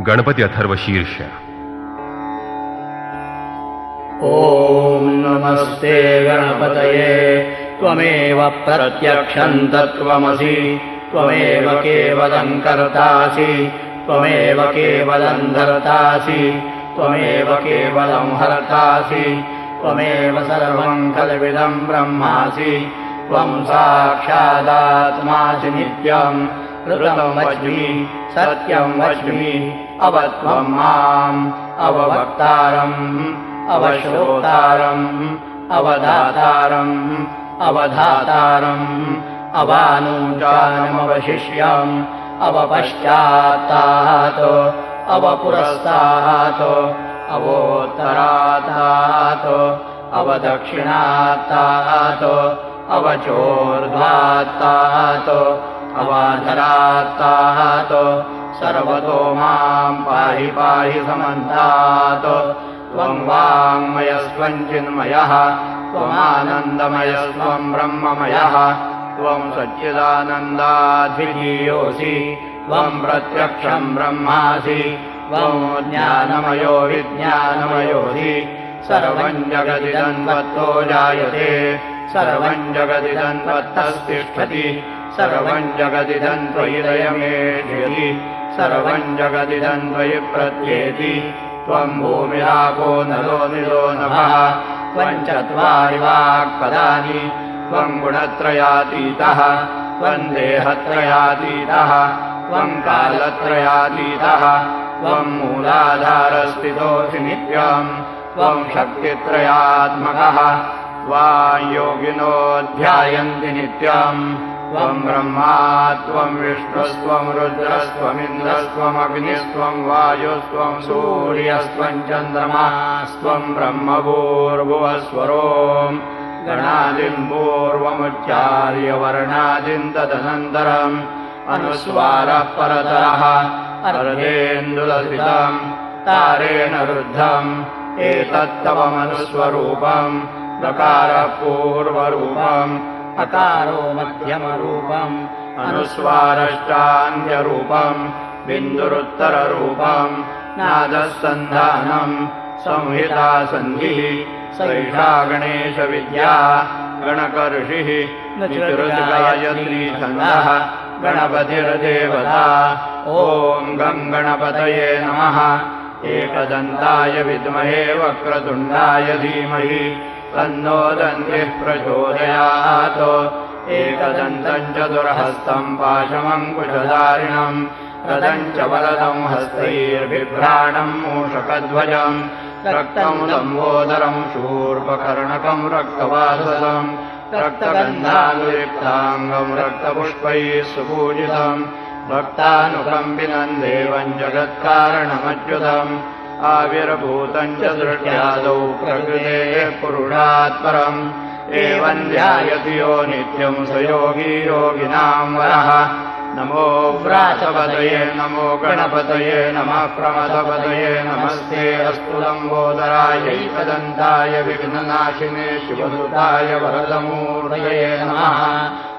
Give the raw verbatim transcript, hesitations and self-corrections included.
गणपति अथर्वशीर्ष। ओम नमस्ते गणपतये त्वमेव प्रत्यक्षं तत्त्वमसि त्वमेव केवलं कर्तासि त्वमेव केवलं धर्तासि त्वमेव केवलं हर्तासि त्वमेव सर्वं खल्विदं ब्रह्मासि त्वं साक्षादात्मासि नित्यं ऋतं वच्मि सत्यं वच्मि अवत्वं माम् अववक्तारम् अवश्रोतारम् अवदातारम् अवधातारम् अवानुजानमवशिष्यम् अवपश्चात्तात् अवपुरस्तात् अवोत्तरात् अवदक्षिणात्तात् अवचोर्ध्वात्तात् अवाधरात्तात् सर्वतो मां पाहि पाहि समन्तात् त्वं वाङ्मयस्त्वं चिन्मयः त्वमानन्दमयस्त्वं ब्रह्ममयः त्वं सच्चिदानन्दाधिजीयोऽसि त्वं प्रत्यक्षं ब्रह्मासि त्वं ज्ञानमयो विज्ञानमयोऽसि सर्वं जगदिदं त्वत्तो जायते सर्वं जगदिदं त्वत्तस्तिष्ठति सर्वं जगदिदं त्वयि लयमेष्यति सर्वं जगदिदं त्वयि प्रत्येति त्वं भूमिरापो नलो निलो नभः त्वं चत्वारि वाक्पदानि त्वं गुणत्रयातीतः त्वं देहत्रयातीतः त्वं कालत्रयातीतः त्वं मूलाधारस्थितोऽसि नित्यं त्वं शक्तित्रयात्मकः त्वां योगिनो ध्यायन्ति नित्यं त्वं ब्रह्मा त्वं विष्णुस्त्वं रुद्रस्त्वमिन्द्रस्त्वमग्निस्त्वं वायुस्त्वं सूर्यस्त्वं चन्द्रमास्त्वं ब्रह्मभूर्भुवस्वरो गणादिं पूर्वमुच्चार्य वर्णादिं तदनन्तरम् अनुस्वारः परतरः अर्धेन्दुलसितं तारेण रुद्धम् एतत्तवमनुस्वरूपम् लकारः पूर्वरूपम् अकारो मध्यमरूपम् अनुस्वारश्चान्त्यरूपम् बिन्दुरुत्तररूपम् नादः सन्धानम् संहिता सन्धिः सैषा गणेशविद्या गणकर्षिः चतुर्गायत्री छन्दः गणपतिर्देवता ॐ गं गणपतये नमः एकदन्ताय विद्महे वक्रतुण्डाय धीमहि तन्नो दन्तिः प्रचोदयात् एकदन्तं चतुर्हस्तं पाशमङ्कुशधारिणं रदं च वरदं हस्तैर्बिभ्राणं मूषकध्वजं रक्तं लम्बोदरं शूर्पकर्णकं रक्तवासदं रक्तगन्धानुलिप्ताङ्गं रक्तपुष्पैः सुपूजितं भक्तानुकम्पिनं देवं जगत्कारणमच्युतम् आविर्भूतं च दृष्ट्यादौ प्रकृतेः पुरुषात् परम् एवं ध्यायति यो नित्यं स योगी योगिनां वरः नमो व्रातपतये नमो गणपतये नमः प्रमथपतये नमस्ते अस्तु लम्बोदराय एकदन्ताय विघ्ननाशिने शिवसुताय वरदमूर्तये नमः।